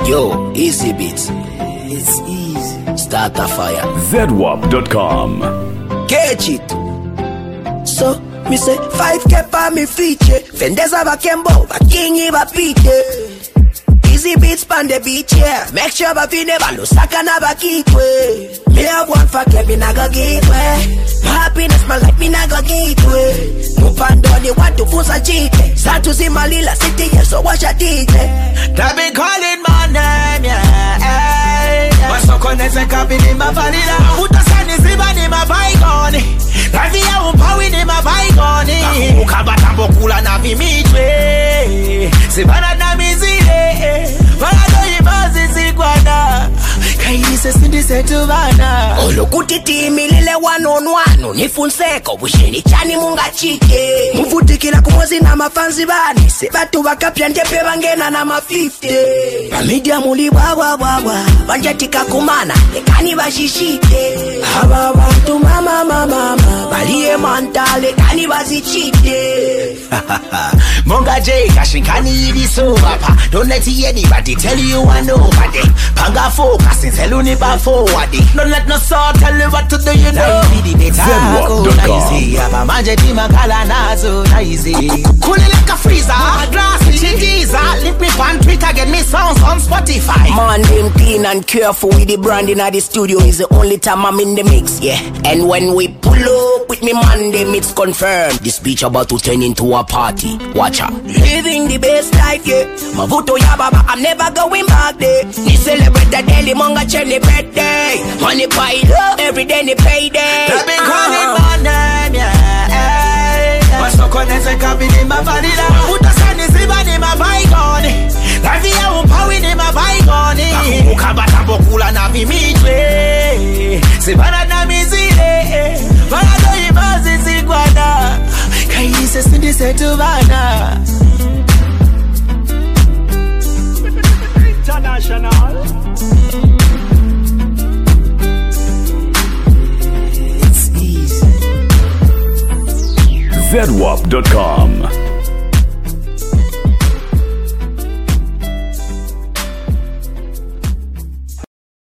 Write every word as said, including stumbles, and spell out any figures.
Yo, easy beats. It's easy. Start a fire. zedwap dot com. Catch it. So, me say, five kept on me feature. Fendeza va Kembo, va King Iva Pete. Easy beats pan the beach, yeah. Make sure va fi never lose saka na va kitwe. Me have one for Kevin, I go gateway. Happiness, my life, me na go gateway. Mupandoni want to force a cheat. Start to see my lila city, yeah, so watch a teeth. They been calling my name, yeah. But so connected, copy in my vanilla. Put the sun is even in my bygone. Life is a power in my bygone. Ukabata bokula na vimichwe. Sibana na mizile. Parado imazi zigwana. Kaise sindi setubana. Olo kutiti milile one on one. Nifunseko busheni chani munga chike. Muvutikila kumwezi na mafanzi bani. Sebatu wakapya njepe bangena na ma fifty. Pamidia muli wawa wawa. Banjatika kumana lekani bashishite. Haba bantu mama mama mama. Baliye mantale kani bazichite. Monga J kashinkani ili sobapa. Don't let anybody tell you I know about it. Panga focus and tell you never forward it. Don't let no soul tell you what to do, you know. zedwap dot com. Manje di makala nazo na easy. Cool like a freezer. Glass cheese. Link me on Twitter, get me songs on Spotify. Man, them clean and careful with the branding at the studio is the only time I'm in the mix, yeah. And when we pull up with me man, them it's confirmed. This beach about to turn into a party. Watch out. Living the best life, yeah. Mavuto ya baba, I'm never going back there. Ni celebrate the daily manga cherry birthday. Money pile up, every day ni payday. They been calling my name, yeah. But so connected, copy in my vanilla. Put the sun is even in my bygone. Life is a power in my bygone. Ukabata bokula na vimichwe. Sibana na mizile. Parado imazi zigwana. Kaise sindi setubana. International. It's easy. zedwap dot com.